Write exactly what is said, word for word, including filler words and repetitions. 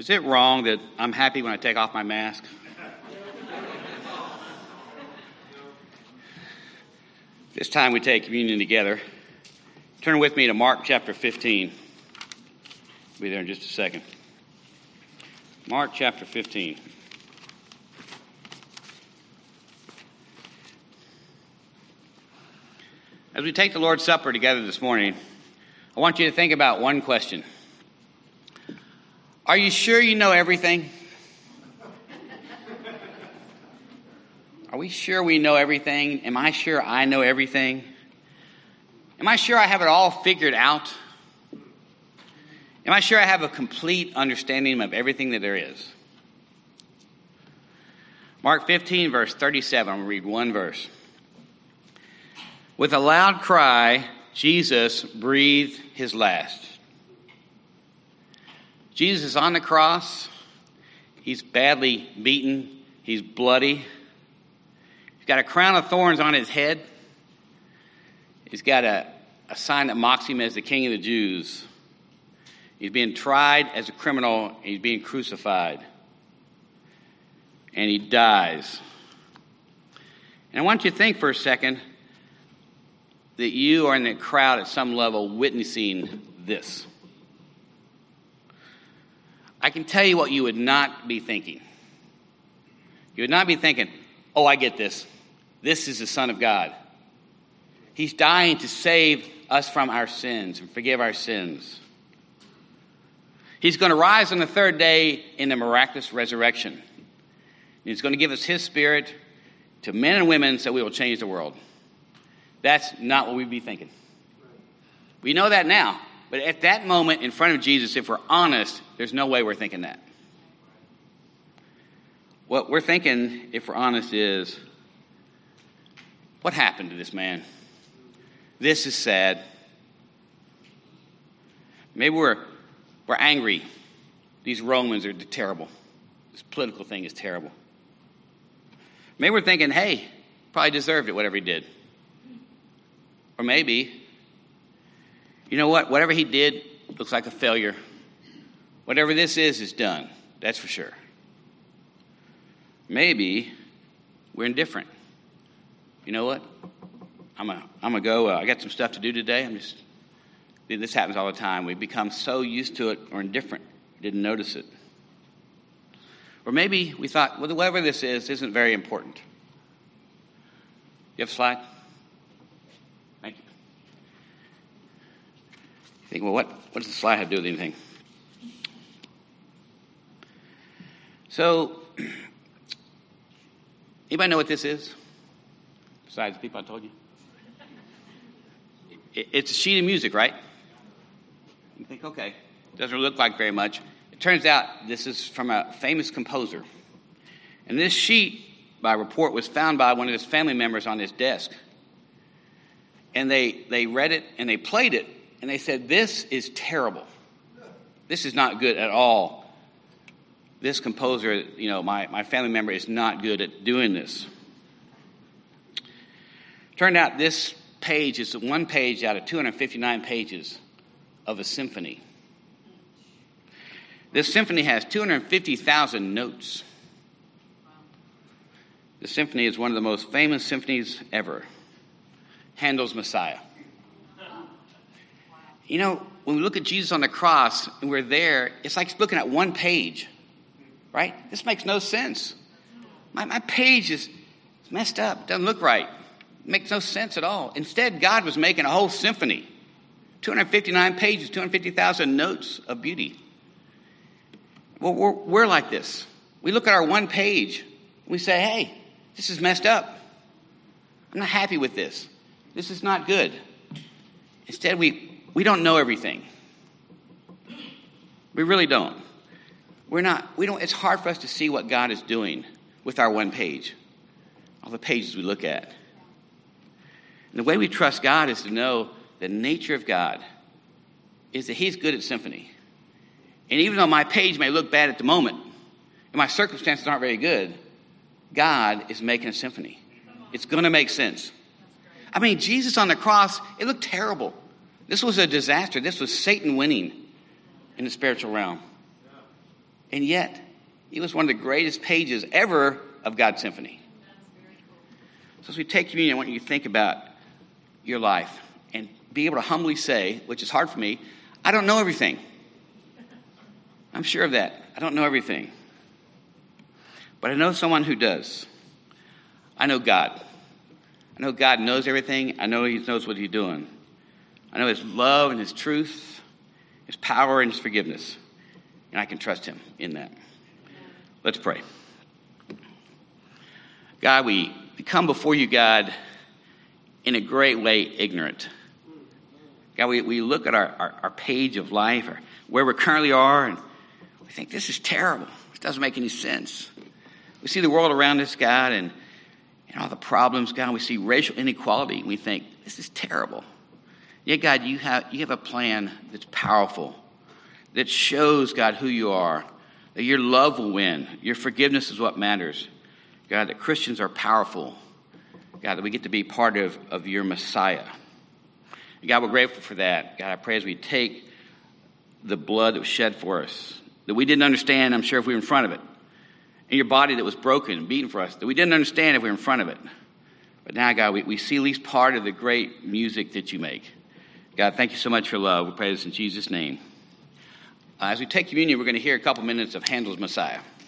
Is it wrong that I'm happy when I take off my mask? This time we take communion together. Turn with me to Mark chapter fifteen. I'll be there in just a second. Mark chapter fifteen. As we take the Lord's Supper together this morning, I want you to think about one question. Are you sure you know everything? Are we sure we know everything? Am I sure I know everything? Am I sure I have it all figured out? Am I sure I have a complete understanding of everything that there is? Mark fifteen, verse thirty-seven. I'm going to read one verse. With a loud cry, Jesus breathed his last. Jesus is on the cross. He's badly beaten. He's bloody. He's got a crown of thorns on his head. He's got a, a sign that mocks him as the King of the Jews. He's being tried as a criminal. And he's being crucified. And he dies. And I want you to think for a second that you are in the crowd at some level witnessing this. I can tell you what you would not be thinking. You would not be thinking, oh, I get this. This is the Son of God. He's dying to save us from our sins and forgive our sins. He's going to rise on the third day in the miraculous resurrection. He's going to give us his spirit to men and women so we will change the world. That's not what we'd be thinking. We know that now. But at that moment in front of Jesus, if we're honest, there's no way we're thinking that. What we're thinking, if we're honest, is, what happened to this man? This is sad. Maybe we're, we're angry. These Romans are terrible. This political thing is terrible. Maybe we're thinking, hey, probably deserved it, whatever he did. Or maybe, you know what? Whatever he did looks like a failure. Whatever this is, is done. That's for sure. Maybe we're indifferent. You know what? I'm going I'm to go. Uh, I got some stuff to do today. I'm just, this happens all the time. We become so used to it or indifferent. Didn't notice it. Or maybe we thought, well, whatever this is, isn't very important. You have a slide? Thank you. You think, well, what, what does the slide have to do with anything? So, anybody know what this is? Besides the people I told you? It, it's a sheet of music, right? You think, okay, doesn't look like very much. It turns out this is from a famous composer. And this sheet, by report, was found by one of his family members on his desk. And they, they read it and they played it. And they said, this is terrible. This is not good at all. This composer, you know, my, my family member is not good at doing this. Turned out this page is one page out of two hundred fifty-nine pages of a symphony. This symphony has two hundred fifty thousand notes. The symphony is one of the most famous symphonies ever. Handel's Messiah. You know, when we look at Jesus on the cross and we're there, it's like looking at one page, right? This makes no sense. My, my page is messed up. Doesn't look right. It makes no sense at all. Instead, God was making a whole symphony. two hundred fifty-nine pages, two hundred fifty thousand notes of beauty. Well, we're, we're like this. We look at our one page and we say, hey, this is messed up. I'm not happy with this. This is not good. Instead, we, we don't know everything. We really don't. We're not, we don't, it's hard for us to see what God is doing with our one page, all the pages we look at. And the way we trust God is to know the nature of God is that he's good at symphony. And even though my page may look bad at the moment, and my circumstances aren't very good, God is making a symphony. It's going to make sense. I mean, Jesus on the cross, it looked terrible. This was a disaster. This was Satan winning in the spiritual realm. And yet, it was one of the greatest pages ever of God's symphony. So as we take communion, I want you to think about your life and be able to humbly say, which is hard for me, I don't know everything. I'm sure of that. I don't know everything. But I know someone who does. I know God. I know God knows everything. I know he knows what he's doing. I know his love and his truth, his power and his forgiveness. And I can trust him in that. Let's pray. God, we come before you, God, in a great way ignorant. God, we, we look at our, our, our page of life, or where we currently are, and we think, this is terrible. This doesn't make any sense. We see the world around us, God, and, and all the problems, God. We see racial inequality, and we think, this is terrible. Yet, God, you have, you have a plan that's powerful, that shows, God, who you are, that your love will win. Your forgiveness is what matters. God, that Christians are powerful. God, that we get to be part of, of your Messiah. And God, we're grateful for that. God, I pray as we take the blood that was shed for us, that we didn't understand, I'm sure, if we were in front of it, and your body that was broken and beaten for us, that we didn't understand if we were in front of it. But now, God, we, we see at least part of the great music that you make. God, thank you so much for love. We pray this in Jesus' name. Uh, as we take communion, we're going to hear a couple minutes of Handel's Messiah.